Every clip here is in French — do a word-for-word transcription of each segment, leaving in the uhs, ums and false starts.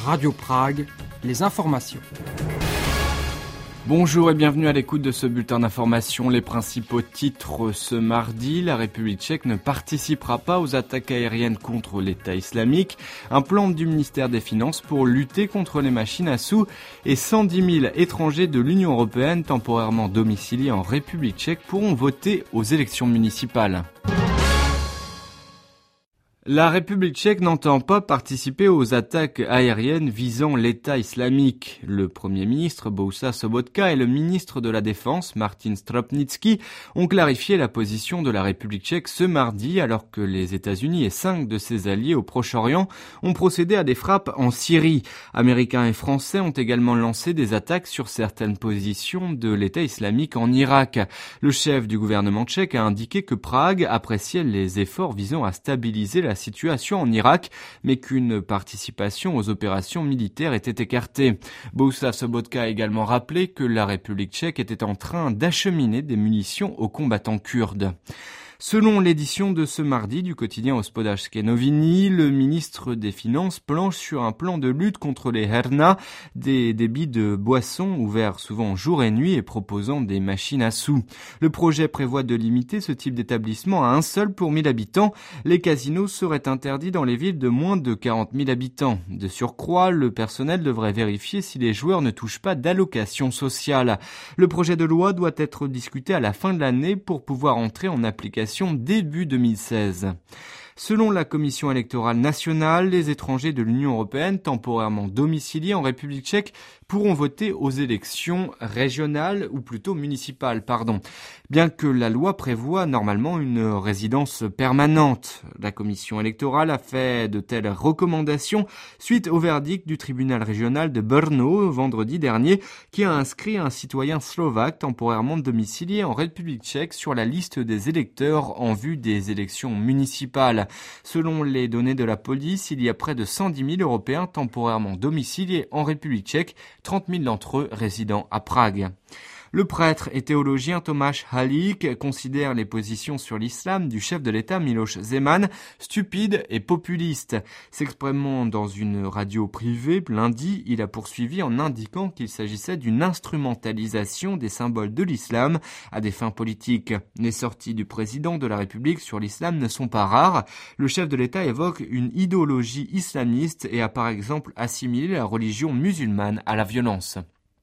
Radio Prague, les informations. Bonjour et bienvenue à l'écoute de ce bulletin d'information. Les principaux titres ce mardi. La République tchèque ne participera pas aux attaques aériennes contre l'État islamique. Un plan du ministère des Finances pour lutter contre les machines à sous et cent dix mille étrangers de l'Union européenne temporairement domiciliés en République tchèque pourront voter aux élections municipales. La République tchèque n'entend pas participer aux attaques aériennes visant l'État islamique. Le Premier ministre Bohuslav Sobotka et le ministre de la Défense Martin Stropnický ont clarifié la position de la République tchèque ce mardi alors que les États-Unis et cinq de ses alliés au Proche-Orient ont procédé à des frappes en Syrie. Américains et Français ont également lancé des attaques sur certaines positions de l'État islamique en Irak. Le chef du gouvernement tchèque a indiqué que Prague appréciait les efforts visant à stabiliser la situation en Irak, mais qu'une participation aux opérations militaires était écartée. Bohuslav Sobotka a également rappelé que la République tchèque était en train d'acheminer des munitions aux combattants kurdes. Selon l'édition de ce mardi du quotidien Hospodářské noviny, le ministre des Finances planche sur un plan de lutte contre les herna, des débits de boissons ouverts souvent jour et nuit et proposant des machines à sous. Le projet prévoit de limiter ce type d'établissement à un seul pour mille habitants. Les casinos seraient interdits dans les villes de moins de quarante mille habitants. De surcroît, le personnel devrait vérifier si les joueurs ne touchent pas d'allocation sociale. Le projet de loi doit être discuté à la fin de l'année pour pouvoir entrer en application début deux mille seize. Selon la Commission électorale nationale, les étrangers de l'Union européenne temporairement domiciliés en République tchèque pourront voter aux élections régionales ou plutôt municipales, pardon. Bien que la loi prévoit normalement une résidence permanente, la Commission électorale a fait de telles recommandations suite au verdict du tribunal régional de Brno vendredi dernier qui a inscrit un citoyen slovaque temporairement domicilié en République tchèque sur la liste des électeurs en vue des élections municipales. Selon les données de la police, il y a près de cent dix mille Européens temporairement domiciliés en République tchèque, trente mille d'entre eux résidant à Prague. Le prêtre et théologien Tomáš Halík considère les positions sur l'islam du chef de l'État Miloš Zeman stupides et populistes. S'exprimant dans une radio privée lundi, il a poursuivi en indiquant qu'il s'agissait d'une instrumentalisation des symboles de l'islam à des fins politiques. Les sorties du président de la République sur l'islam ne sont pas rares. Le chef de l'État évoque une idéologie islamiste et a par exemple assimilé la religion musulmane à la violence.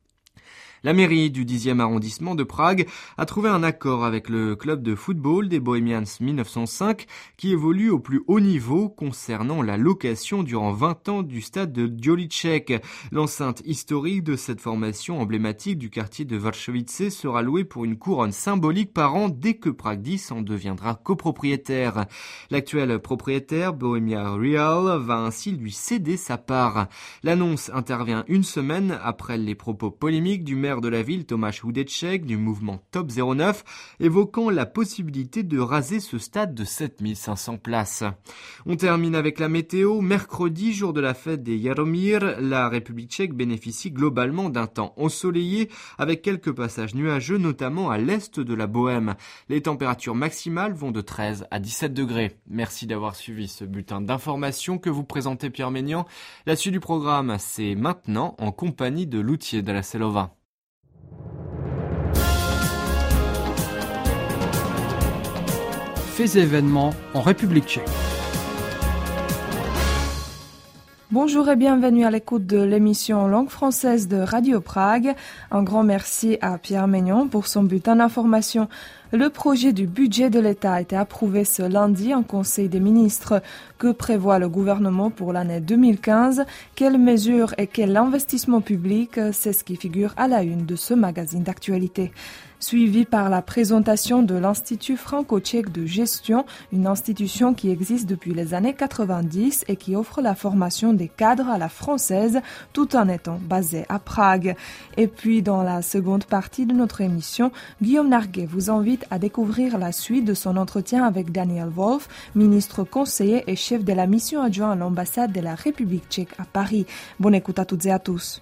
La mairie du dixième arrondissement de Prague a trouvé un accord avec le club de football des Bohemians mille neuf cent cinq qui évolue au plus haut niveau concernant la location durant vingt ans du stade de Dělíček. L'enceinte historique de cette formation emblématique du quartier de Vršovice sera louée pour une couronne symbolique par an dès que Prague dix en deviendra copropriétaire. L'actuel propriétaire, Bohemia Real, va ainsi lui céder sa part. L'annonce intervient une semaine après les propos polémiques du maire de la ville, Tomáš Hudeček, du mouvement Top zéro neuf, évoquant la possibilité de raser ce stade de sept mille cinq cents places. On termine avec la météo. Mercredi, jour de la fête des Jaromír, la République tchèque bénéficie globalement d'un temps ensoleillé avec quelques passages nuageux, notamment à l'est de la Bohème. Les températures maximales vont de treize à dix-sept degrés. Merci d'avoir suivi ce bulletin d'information que vous présentez Pierre Ménian. La suite du programme, c'est maintenant en compagnie de Lucie de la Selova. Faits et événements en République tchèque. Bonjour et bienvenue à l'écoute de l'émission en langue française de Radio Prague. Un grand merci à Pierre Ménion pour son bulletin d'information. Le projet du budget de l'État a été approuvé ce lundi en Conseil des ministres. Que prévoit le gouvernement pour l'année deux mille quinze? Quelles mesures et quel investissement public? C'est ce qui figure à la une de ce magazine d'actualité. Suivi par la présentation de l'Institut franco-tchèque de gestion, une institution qui existe depuis les années quatre-vingt-dix et qui offre la formation des cadres à la française tout en étant basée à Prague. Et puis dans la seconde partie de notre émission, Guillaume Narguet vous invite à découvrir la suite de son entretien avec Daniel Wolf, ministre conseiller et chef de la mission adjoint à l'ambassade de la République tchèque à Paris. Bonne écoute à toutes et à tous.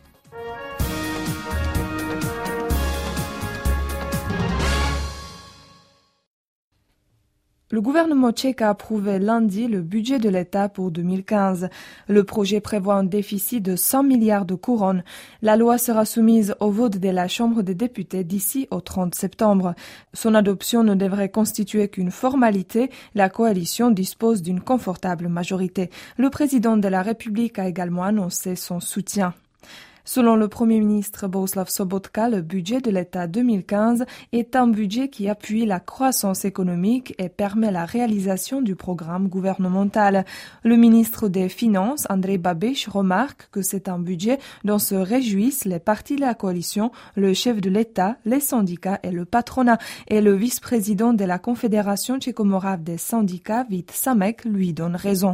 Le gouvernement tchèque a approuvé lundi le budget de l'État pour deux mille quinze. Le projet prévoit un déficit de cent milliards de couronnes. La loi sera soumise au vote de la Chambre des députés d'ici au trente septembre. Son adoption ne devrait constituer qu'une formalité. La coalition dispose d'une confortable majorité. Le président de la République a également annoncé son soutien. Selon le Premier ministre Bohuslav Sobotka, le budget de l'État deux mille quinze est un budget qui appuie la croissance économique et permet la réalisation du programme gouvernemental. Le ministre des Finances, Andrej Babiš, remarque que c'est un budget dont se réjouissent les partis de la coalition, le chef de l'État, les syndicats et le patronat. Et le vice-président de la Confédération tchécomorave des syndicats, Vít Samek, lui donne raison.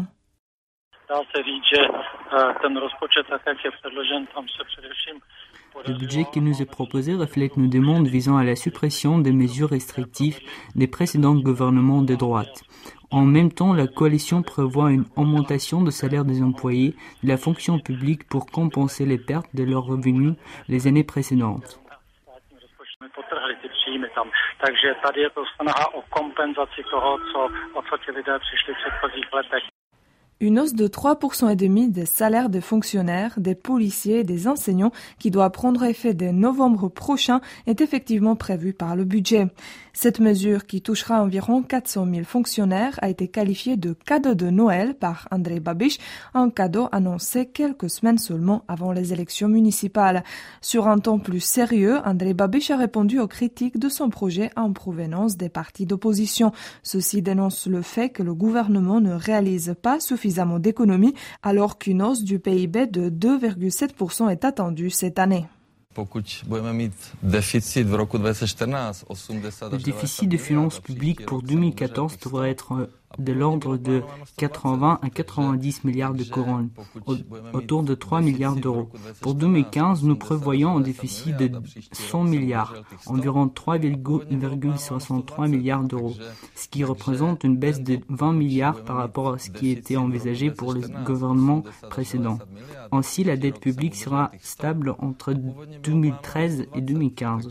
Le budget qui nous est proposé reflète nos demandes visant à la suppression des mesures restrictives des précédents gouvernements de droite. En même temps, la coalition prévoit une augmentation de salaire des employés de la fonction publique pour compenser les pertes de leurs revenus les années précédentes. Takže tady je to snaha o kompenzaci toho, co, o co ti lidé přišli v předchozích letech. Une hausse de trois pour cent et demi des salaires des fonctionnaires, des policiers et des enseignants qui doit prendre effet dès novembre prochain est effectivement prévue par le budget. Cette mesure qui touchera environ quatre cent mille fonctionnaires a été qualifiée de cadeau de Noël par Andrej Babiš, un cadeau annoncé quelques semaines seulement avant les élections municipales. Sur un ton plus sérieux, Andrej Babiš a répondu aux critiques de son projet en provenance des partis d'opposition. Ceux-ci dénoncent le fait que le gouvernement ne réalise pas suffisamment d'économies alors qu'une hausse du P I B de deux virgule sept pour cent est attendue cette année. Le déficit des finances publiques pour deux mille quatorze devrait être de l'ordre de quatre-vingts à quatre-vingt-dix milliards de couronnes, autour de trois milliards d'euros. Pour deux mille quinze, nous prévoyons un déficit de cent milliards, environ trois virgule soixante-trois milliards d'euros, ce qui représente une baisse de vingt milliards par rapport à ce qui était envisagé pour le gouvernement précédent. Ainsi, la dette publique sera stable entre deux mille treize et deux mille quinze.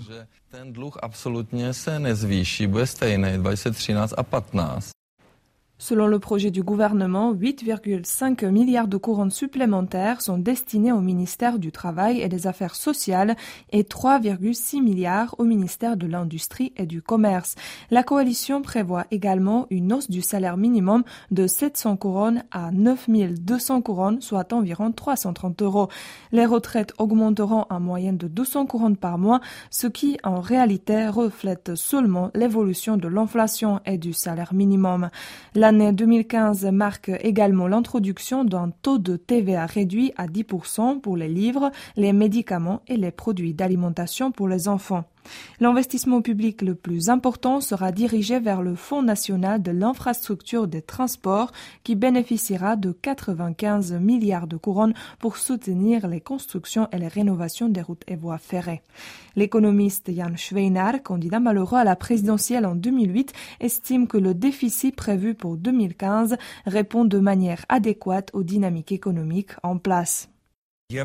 Selon le projet du gouvernement, huit virgule cinq milliards de couronnes supplémentaires sont destinés au ministère du Travail et des Affaires sociales et trois virgule six milliards au ministère de l'Industrie et du Commerce. La coalition prévoit également une hausse du salaire minimum de sept cents couronnes à neuf mille deux cents couronnes, soit environ trois cent trente euros. Les retraites augmenteront en moyenne de deux cents couronnes par mois, ce qui en réalité reflète seulement l'évolution de l'inflation et du salaire minimum. L'année deux mille quinze marque également l'introduction d'un taux de T V A réduit à dix pour cent pour les livres, les médicaments et les produits d'alimentation pour les enfants. L'investissement public le plus important sera dirigé vers le Fonds national de l'infrastructure des transports qui bénéficiera de quatre-vingt-quinze milliards de couronnes pour soutenir les constructions et les rénovations des routes et voies ferrées. L'économiste Jan Švejnar, candidat malheureux à la présidentielle en deux mille huit, estime que le déficit prévu pour deux mille quinze répond de manière adéquate aux dynamiques économiques en place. Il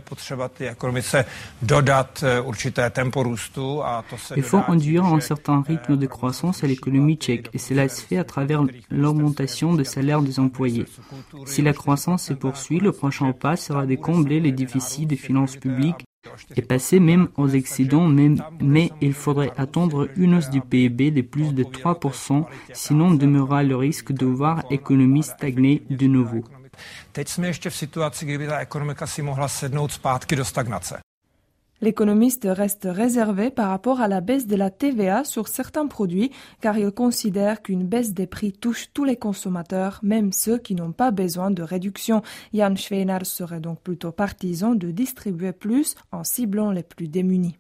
faut induire un certain rythme de croissance à l'économie tchèque et cela se fait à travers l'augmentation des salaires des employés. Si la croissance se poursuit, le prochain pas sera de combler les déficits des finances publiques et passer même aux excédents, même, mais il faudrait attendre une hausse du P I B de plus de trois pour cent, sinon demeurera le risque de voir l'économie stagner de nouveau. Teď jsme ještě v situaci, kdyby ta ekonomika si mohla sednout zpátky do stagnace. L'économiste reste réservé par rapport à la baisse de la T V A sur certains produits car il considère qu'une baisse des prix touche tous les consommateurs, même ceux qui n'ont pas besoin de réduction. Jan Švejnar serait donc plutôt partisan de distribuer plus en ciblant les plus démunis.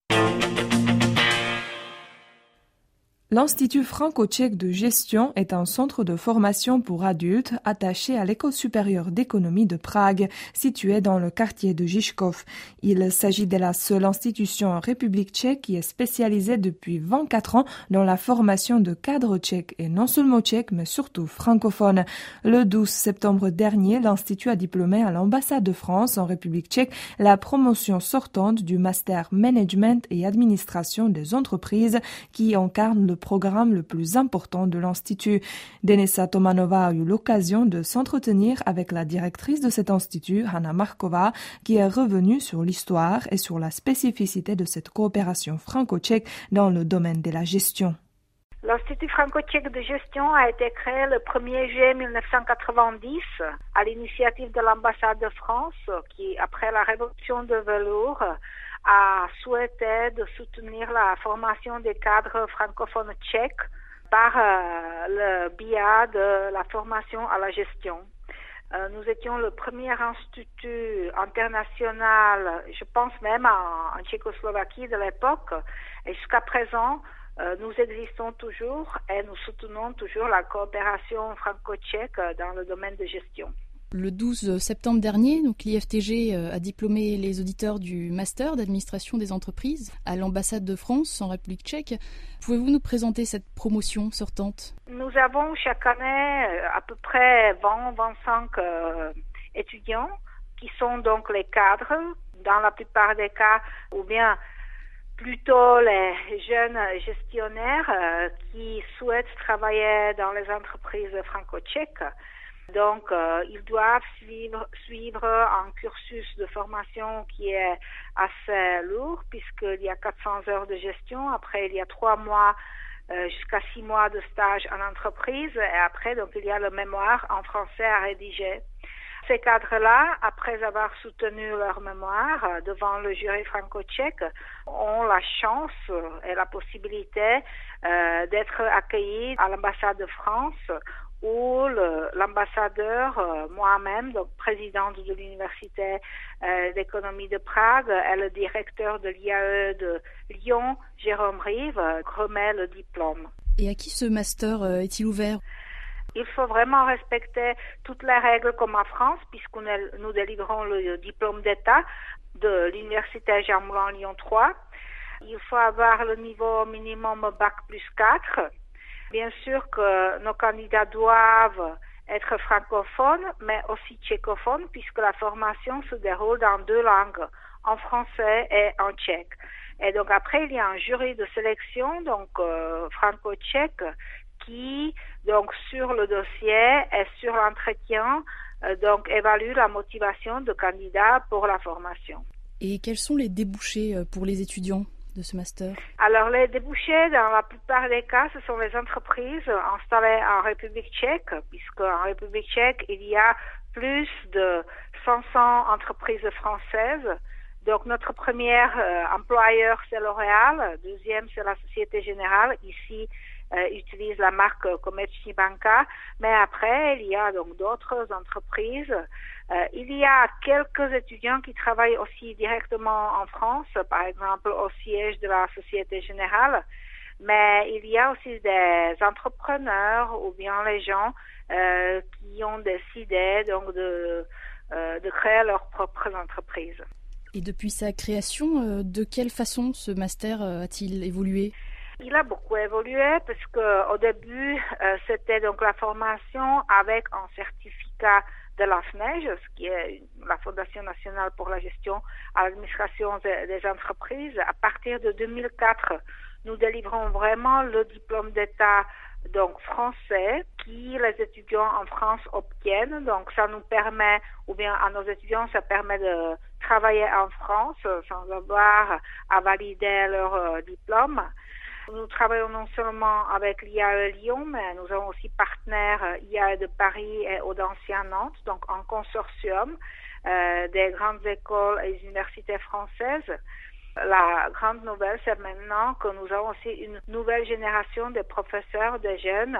L'Institut franco-tchèque de gestion est un centre de formation pour adultes attaché à l'École supérieure d'économie de Prague, situé dans le quartier de Žižkov. Il s'agit de la seule institution en République tchèque qui est spécialisée depuis vingt-quatre ans dans la formation de cadres tchèques et non seulement tchèques mais surtout francophones. Le douze septembre dernier, l'Institut a diplômé à l'ambassade de France en République tchèque la promotion sortante du master Management et Administration des entreprises qui incarne le programme le plus important de l'Institut. Denisa Tomanova a eu l'occasion de s'entretenir avec la directrice de cet institut, Hanna Markova, qui est revenue sur l'histoire et sur la spécificité de cette coopération franco-tchèque dans le domaine de la gestion. L'Institut franco-tchèque de gestion a été créé le premier juillet mille neuf cent quatre-vingt-dix à l'initiative de l'ambassade de France qui, après la révolution de velours, a souhaité de soutenir la formation des cadres francophones tchèques par euh, le biais de la formation à la gestion. Euh, nous étions le premier institut international, je pense même en, en Tchécoslovaquie de l'époque, et jusqu'à présent, Euh, nous existons toujours et nous soutenons toujours la coopération franco-tchèque dans le domaine de gestion. Le douze septembre dernier, donc l'I F T G a diplômé les auditeurs du Master d'administration des entreprises à l'ambassade de France en République tchèque. Pouvez-vous nous présenter cette promotion sortante ? Nous avons chaque année à peu près vingt à vingt-cinq euh, étudiants qui sont donc les cadres, dans la plupart des cas, ou bien plutôt les jeunes gestionnaires euh, qui souhaitent travailler dans les entreprises franco-tchèques. Donc, euh, ils doivent suivre, suivre un cursus de formation qui est assez lourd puisqu'il y a quatre cents heures de gestion. Après, il y a trois mois euh, jusqu'à six mois de stage en entreprise. Et après, donc, il y a le mémoire en français à rédiger. Ces cadres-là, après avoir soutenu leur mémoire devant le jury franco-tchèque, ont la chance et la possibilité euh, d'être accueillis à l'ambassade de France où le, l'ambassadeur, euh, moi-même, donc présidente de l'université euh, d'économie de Prague, et le directeur de l'I A E de Lyon, Jérôme Rive, remet le diplôme. Et à qui ce master euh, est-il ouvert ? Il faut vraiment respecter toutes les règles comme en France, puisque nous délivrons le diplôme d'État de l'université Jean Moulin Lyon trois. Il faut avoir le niveau minimum bac plus quatre. Bien sûr que nos candidats doivent être francophones, mais aussi tchécophones, puisque la formation se déroule dans deux langues, en français et en tchèque. Et donc après, il y a un jury de sélection, donc euh, franco-tchèque, qui, donc, sur le dossier et sur l'entretien, euh, donc, évalue la motivation de candidats pour la formation. Et quels sont les débouchés pour les étudiants de ce master ? Alors, les débouchés, dans la plupart des cas, ce sont les entreprises installées en République tchèque, puisqu'en République tchèque, il y a plus de cinq cents entreprises françaises. Donc, notre premier euh, employeur, c'est L'Oréal. Deuxième, c'est la Société Générale. Ici, euh, utilise la marque Komerční banka. Mais après, il y a donc d'autres entreprises. Euh, il y a quelques étudiants qui travaillent aussi directement en France, par exemple au siège de la Société Générale. Mais il y a aussi des entrepreneurs ou bien les gens euh, qui ont décidé donc de, euh, de créer leurs propres entreprises. Et depuis sa création, de quelle façon ce master a-t-il évolué ? Il a beaucoup évolué parce que au début, euh, c'était donc la formation avec un certificat de l'A F N E G, ce qui est la Fondation nationale pour la gestion à l'administration des, des entreprises. À partir de deux mille quatre, nous délivrons vraiment le diplôme d'État donc français qui les étudiants en France obtiennent. Donc ça nous permet, ou bien à nos étudiants, ça permet de travailler en France sans avoir à valider leur euh, diplôme. Nous travaillons non seulement avec l'I A E Lyon, mais nous avons aussi partenaires I A E de Paris et Audencia Nantes, donc un consortium euh, des grandes écoles et universités françaises. La grande nouvelle, c'est maintenant que nous avons aussi une nouvelle génération de professeurs, de jeunes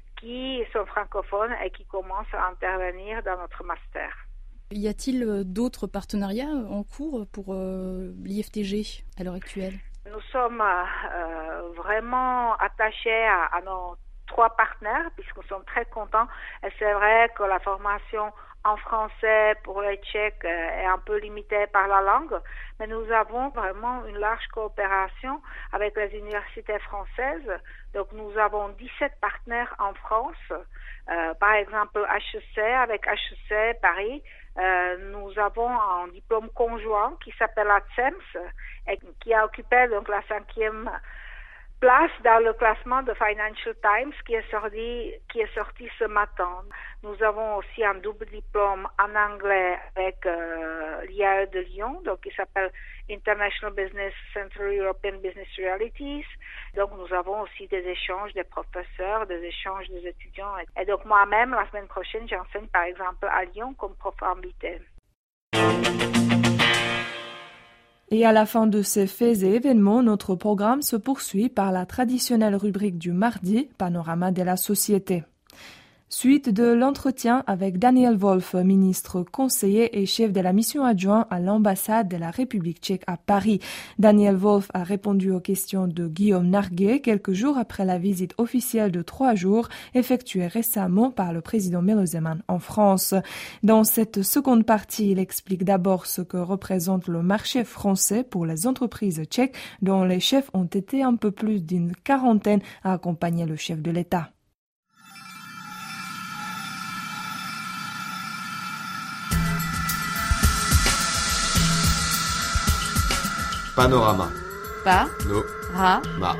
qui sont francophones et qui commencent à intervenir dans notre master. Y a-t-il d'autres partenariats en cours pour euh, l'I F T G à l'heure actuelle ? Nous sommes euh, vraiment attachés à, à nos trois partenaires puisque nous sommes très contents. Et c'est vrai que la formation en français pour les Tchèques est un peu limitée par la langue, mais nous avons vraiment une large coopération avec les universités françaises. Donc nous avons dix-sept partenaires en France. Euh, par exemple, H E C, avec H E C Paris, euh, nous avons un diplôme conjoint qui s'appelle A C E M S et qui a occupé donc la cinquième place dans le classement de Financial Times qui est sorti, qui est sorti ce matin. Nous avons aussi un double diplôme en anglais avec euh, l'I A E de Lyon, donc qui s'appelle International Business Central European Business Realities. Donc nous avons aussi des échanges des professeurs, des échanges des étudiants. Et donc moi-même, la semaine prochaine, j'enseigne par exemple à Lyon comme prof invité. Et à la fin de ces faits et événements, notre programme se poursuit par la traditionnelle rubrique du mardi, Panorama de la société. Suite de l'entretien avec Daniel Wolf, ministre conseiller et chef de la mission adjoint à l'ambassade de la République tchèque à Paris. Daniel Wolf a répondu aux questions de Guillaume Narguet quelques jours après la visite officielle de trois jours effectuée récemment par le président Miloš Zeman en France. Dans cette seconde partie, il explique d'abord ce que représente le marché français pour les entreprises tchèques, dont les chefs ont été un peu plus d'une quarantaine à accompagner le chef de l'État. Panorama. Pa. No. Ra. Ma.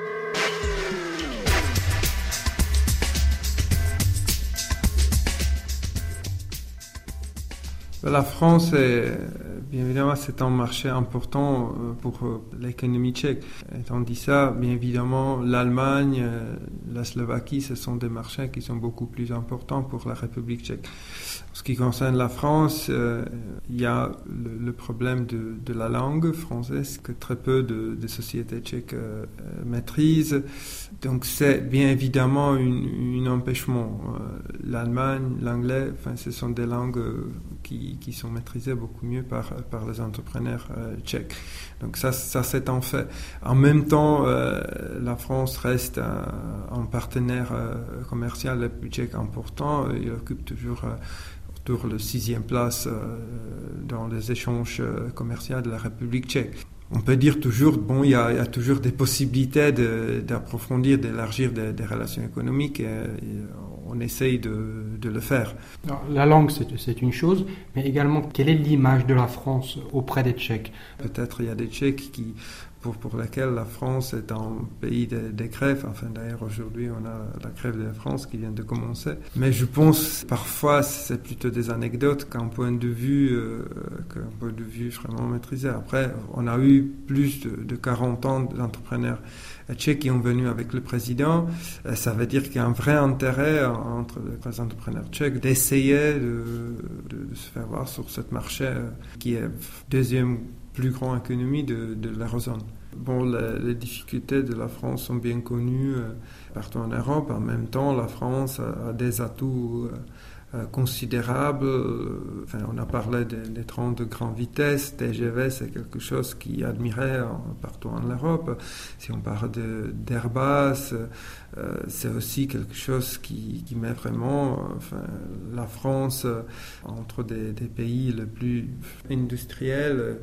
La France, est, bien évidemment, c'est un marché important pour l'économie tchèque. Étant dit ça, bien évidemment, l'Allemagne, la Slovaquie, ce sont des marchés qui sont beaucoup plus importants pour la République tchèque. En ce qui concerne la France, euh, il y a le, le problème de, de la langue française que très peu de, de sociétés tchèques euh, maîtrisent. Donc c'est bien évidemment un empêchement. Euh, L'Allemagne, l'anglais, enfin, ce sont des langues qui, qui sont maîtrisées beaucoup mieux par, par les entrepreneurs euh, tchèques. Donc ça, ça c'est un fait. En même temps, euh, la France reste un, un partenaire euh, commercial le plus tchèque important. Il occupe toujours euh, autour de la sixième place euh, dans les échanges euh, commerciaux de la République tchèque. On peut dire toujours, bon, il y a, il y a toujours des possibilités de, d'approfondir, d'élargir des, des relations économiques et, et on essaye de, de le faire. Alors, la langue, c'est, c'est une chose, mais également, quelle est l'image de la France auprès des Tchèques ? Peut-être il y a des Tchèques qui, pour, pour lesquels la France est un pays des de grèves. Enfin, d'ailleurs, aujourd'hui, on a la grève de la France qui vient de commencer. Mais je pense, parfois, c'est plutôt des anecdotes qu'un point de vue, euh, qu'un point de vue vraiment maîtrisé. Après, on a eu plus de, de quarante ans d'entrepreneurs tchèques qui ont venu avec le président. Ça veut dire qu'il y a un vrai intérêt entre les entrepreneurs tchèques d'essayer de, de, de se faire voir sur ce marché qui est deuxième plus grande économie de, de l'eurozone. Bon, les, les difficultés de la France sont bien connues euh, partout en Europe. En même temps, la France a, a des atouts euh, considérables. Enfin, on a parlé des, des trains de grande vitesse. T G V, c'est quelque chose qui est admiré en, partout en Europe. Si on parle de, d'Airbus, euh, c'est aussi quelque chose qui, qui met vraiment enfin, la France euh, entre des, des pays les plus industriels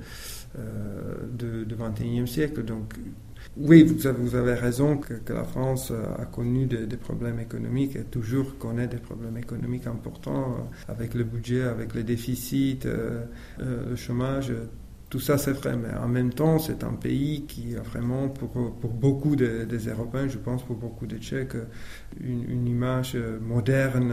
Euh, de, du vingt et unième siècle. Donc, oui, vous avez, vous avez raison que, que la France a connu des, des problèmes économiques et toujours connaît des problèmes économiques importants euh, avec le budget, avec les déficits, euh, euh, le chômage. Tout ça, c'est vrai, mais en même temps, c'est un pays qui a vraiment, pour, pour beaucoup de, des Européens, je pense pour beaucoup de Tchèques, une, une image moderne,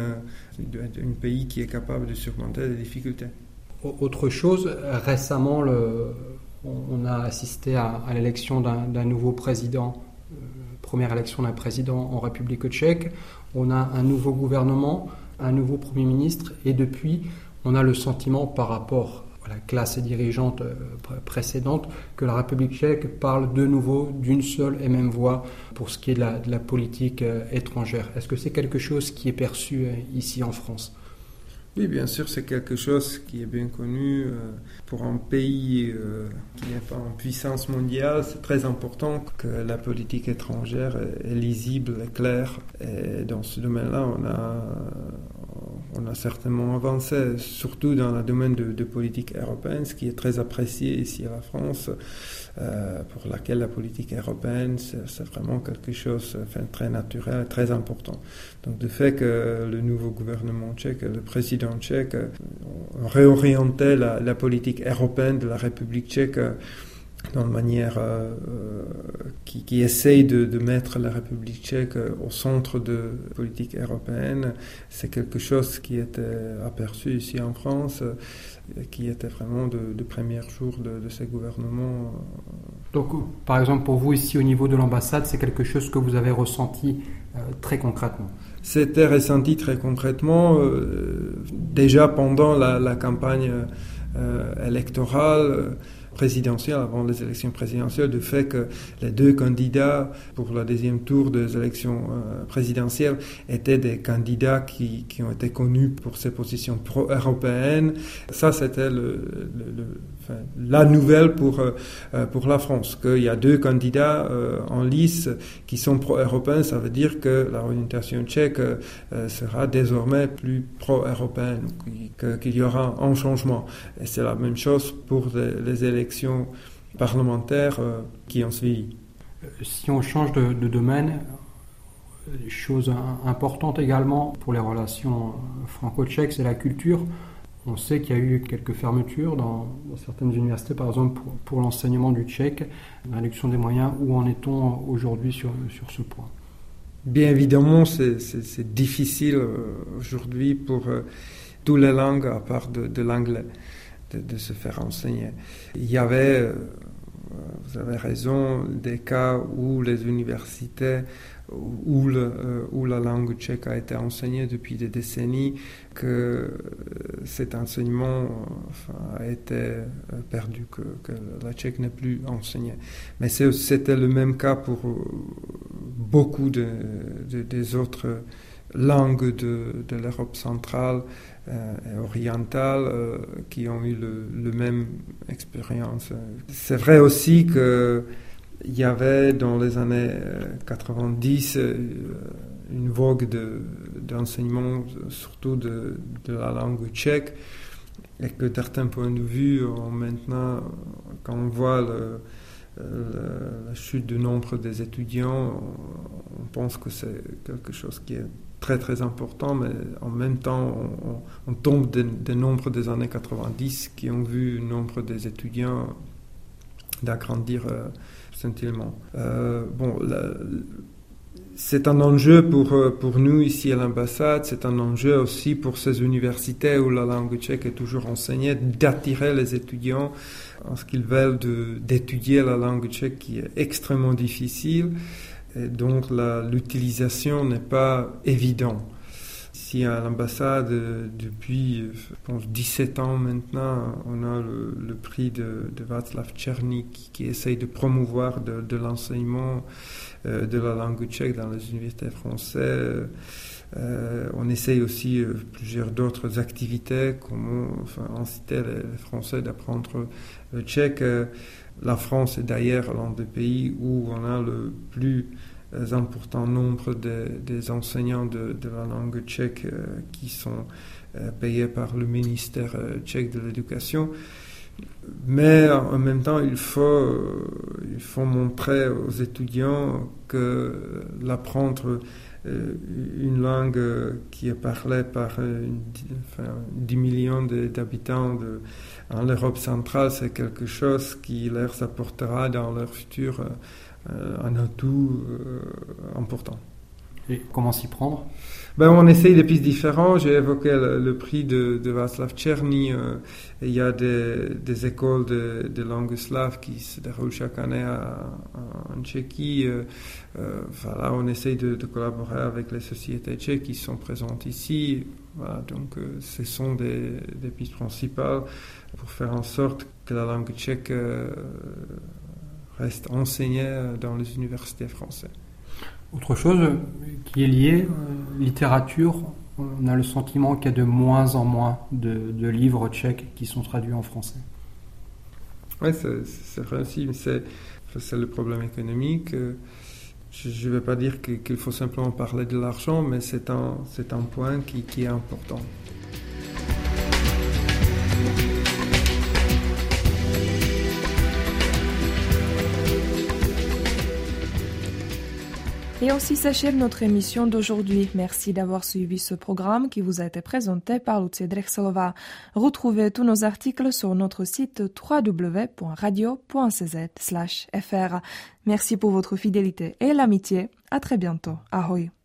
un pays qui est capable de surmonter les difficultés. Autre chose, récemment, le, on a assisté à, à l'élection d'un, d'un nouveau président, euh, première élection d'un président en République tchèque. On a un nouveau gouvernement, un nouveau Premier ministre, et depuis, on a le sentiment par rapport à la classe dirigeante euh, précédente que la République tchèque parle de nouveau d'une seule et même voix pour ce qui est de la, de la politique euh, étrangère. Est-ce que c'est quelque chose qui est perçu euh, ici en France ? Oui, bien sûr, c'est quelque chose qui est bien connu. Pour un pays qui n'est pas en puissance mondiale, c'est très important que la politique étrangère est lisible et claire. Et dans ce domaine-là, on a, on a certainement avancé, surtout dans le domaine de, de politique européenne, ce qui est très apprécié ici à la France, euh, pour laquelle la politique européenne, c'est, c'est vraiment quelque chose enfin, très naturel, très important. Donc, le fait que le nouveau gouvernement tchèque, le président tchèque, ont réorienté la, la politique européenne de la République tchèque d'une manière euh, qui, qui essaye de, de mettre la République tchèque au centre de la politique européenne. C'est quelque chose qui était aperçu ici en France, qui était vraiment de, de premier jour de, de ce gouvernement. Donc, par exemple, pour vous, ici, au niveau de l'ambassade, c'est quelque chose que vous avez ressenti euh, très concrètement? C'était ressenti très concrètement, euh, déjà pendant la, la campagne euh, électorale, euh, présidentielle, avant les élections présidentielles, du fait que les deux candidats pour le deuxième tour des élections euh, présidentielles étaient des candidats qui, qui ont été connus pour ses positions pro-européennes. Ça, c'était le, le, le, enfin, la nouvelle pour, euh, pour la France, qu'il y a deux candidats euh, en lice qui sont pro-européens. Ça veut dire que la orientation tchèque euh, sera désormais plus pro-européenne, qu'il y aura un changement. Et c'est la même chose pour les, les élections parlementaires euh, qui ont suivi. Si on change de, de domaine, chose importante également pour les relations franco-tchèques, c'est la culture. On sait qu'il y a eu quelques fermetures dans, dans certaines universités, par exemple pour, pour l'enseignement du tchèque, la réduction des moyens. Où en est-on aujourd'hui sur, sur ce point? Bien évidemment, c'est, c'est, c'est difficile aujourd'hui pour euh, toutes les langues à part de, de l'anglais. De, de se faire enseigner. Il y avait, euh, vous avez raison, des cas où les universités, où, le, euh, où la langue tchèque a été enseignée depuis des décennies, que euh, cet enseignement enfin, a été perdu, que, que la tchèque n'est plus enseignée. Mais c'est, c'était le même cas pour beaucoup de, de, des autres langues de, de l'Europe centrale et orientale euh, qui ont eu le, le même expérience. C'est vrai aussi qu'il y avait dans les années quatre-vingt-dix euh, une vogue de, d'enseignement, surtout de, de la langue tchèque, et que certains points de vue ont maintenant, quand on voit le, le, la chute du nombre des étudiants, on, on pense que c'est quelque chose qui est très très important, mais en même temps on, on tombe des de nombres des années quatre-vingt-dix qui ont vu le nombre des étudiants d'agrandir euh, substantiellement. Euh, bon, la, c'est un enjeu pour, pour nous ici à l'ambassade, c'est un enjeu aussi pour ces universités où la langue tchèque est toujours enseignée, d'attirer les étudiants en ce qu'ils veulent de, d'étudier la langue tchèque qui est extrêmement difficile. Et donc la, l'utilisation n'est pas évidente. Ici à l'ambassade, depuis je pense, dix-sept ans maintenant, on a le, le prix de, de Václav Černý qui, qui essaye de promouvoir de, de l'enseignement euh, de la langue tchèque dans les universités françaises. Euh, on essaye aussi euh, plusieurs d'autres activités, comme enfin, inciter les, les Français d'apprendre le tchèque. Euh, La France est d'ailleurs l'un des pays où on a le plus important nombre de, des enseignants de, de la langue tchèque euh, qui sont euh, payés par le ministère euh, tchèque de l'éducation. Mais en même temps, il faut, euh, il faut montrer aux étudiants que l'apprendre euh, une langue qui est parlée par euh, enfin, dix millions de, d'habitants de, en Europe centrale, c'est quelque chose qui leur apportera dans leur futur euh, un atout euh, important. Et comment s'y prendre? Ben, on essaye des pistes différentes. J'ai évoqué le, le prix de, de Václav Černý. Euh, il y a des, des écoles de, de langue slave qui se déroulent chaque année à, à, en Tchéquie. Euh, euh, voilà, on essaye de, de collaborer avec les sociétés tchèques qui sont présentes ici. Voilà, donc, euh, ce sont des, des pistes principales pour faire en sorte que la langue tchèque euh, reste enseignée dans les universités françaises. Autre chose qui est liée, euh, littérature, on a le sentiment qu'il y a de moins en moins de, de livres tchèques qui sont traduits en français. Oui, c'est, c'est vrai aussi, mais c'est, c'est le problème économique. Je ne vais pas dire que, qu'il faut simplement parler de l'argent, mais c'est un, c'est un point qui, qui est important. Et ainsi s'achève notre émission d'aujourd'hui. Merci d'avoir suivi ce programme qui vous a été présenté par Lucia Drexelova. Retrouvez tous nos articles sur notre site w w w point radio point c z slash f r. Merci pour votre fidélité et l'amitié. À très bientôt. Ahoj.